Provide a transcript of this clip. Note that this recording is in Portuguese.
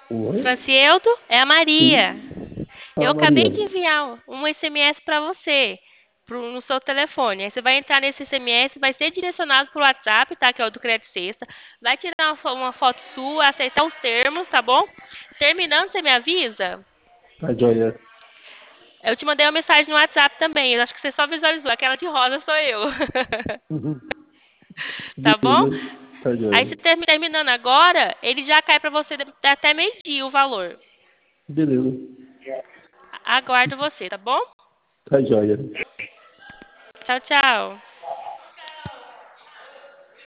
Oi? Francieldo, é a Maria. Sim. Eu Fala, acabei Maria. de enviar um SMS para você, no seu telefone. Aí você vai entrar nesse SMS, vai ser direcionado para o WhatsApp, tá? Que é o do Crédito Sexta. Vai tirar uma foto sua, aceitar os termos, tá bom? Terminando, você me avisa. Tá joia. Eu te mandei uma mensagem no WhatsApp também. Eu acho que você só visualizou. Aquela de rosa sou eu. Uhum. Tá bom? Beleza. Tá Aí joia. se terminando agora, ele já cai para você até meio-dia o valor. Beleza. Aguardo você, tá bom? Tá joia. Tchau, tchau.